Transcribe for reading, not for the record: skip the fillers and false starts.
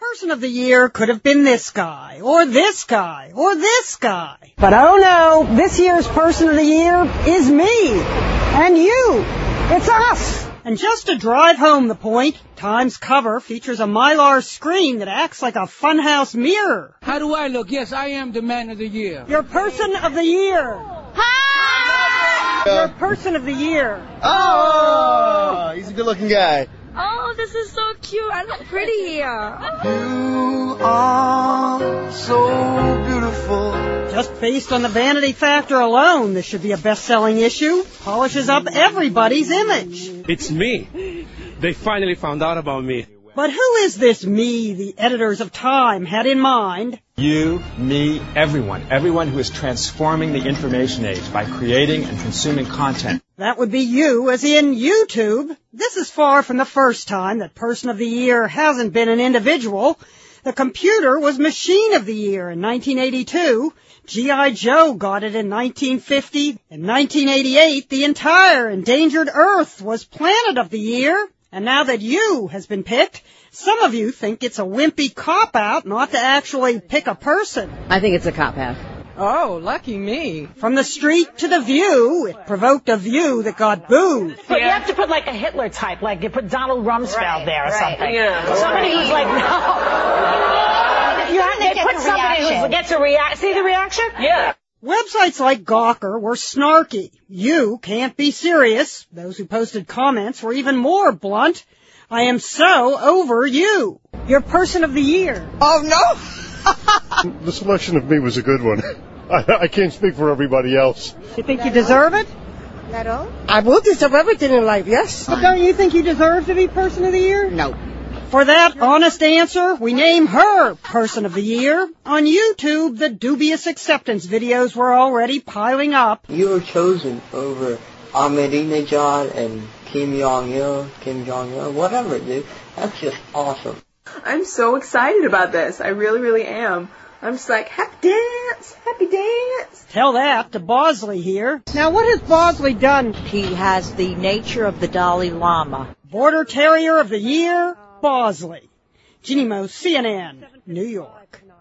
Person of the Year could have been this guy, or this guy, or this guy. But oh no, this year's Person of the Year is me. And you. It's us. And just to drive home the point, Time's cover features a Mylar screen that acts like a funhouse mirror. How do I look? Yes, I am the Man of the Year. You're Person of the Year. Hi! You're Person of the Year. Oh, he's a good-looking guy. Oh, this is so cute. I look pretty here. You are so beautiful. Just based on the vanity factor alone, this should be a best-selling issue. Polishes up everybody's image. It's me. They finally found out about me. But who is this me the editors of Time had in mind? You, me, everyone. Everyone who is transforming the information age by creating and consuming content. That would be you, as in YouTube. This is far from the first time that Person of the Year hasn't been an individual. The computer was Machine of the Year in 1982. G.I. Joe got it in 1950. In 1988, the entire endangered Earth was Planet of the Year. And now that you has been picked, some of you think it's a wimpy cop-out not to actually pick a person. I think it's a cop-out. Oh, lucky me. From the street to the View, it provoked a view that got booed. But you have to put like a Hitler type, like you put Donald Rumsfeld there or something. Yeah. Somebody who's like, no. You have to put somebody who gets a reaction. See the reaction? Yeah. Websites like Gawker were snarky. You can't be serious. Those who posted comments were even more blunt. I am so over you. You're Person of the Year. Oh, no! The selection of me was a good one. I can't speak for everybody else. You think you deserve it? Not all? I will deserve everything in life, yes. But don't you think you deserve to be Person of the Year? No. For that honest answer, we name her Person of the Year. On YouTube, the dubious acceptance videos were already piling up. You were chosen over Ahmadinejad and Kim Jong-il, whatever, dude. That's just awesome. I'm so excited about this. I really, really am. I'm just like, happy dance. Tell that to Bosley here. Now, what has Bosley done? He has the nature of the Dalai Lama. Border Terrier of the Year, Bosley. Ginny Mo, CNN, New York.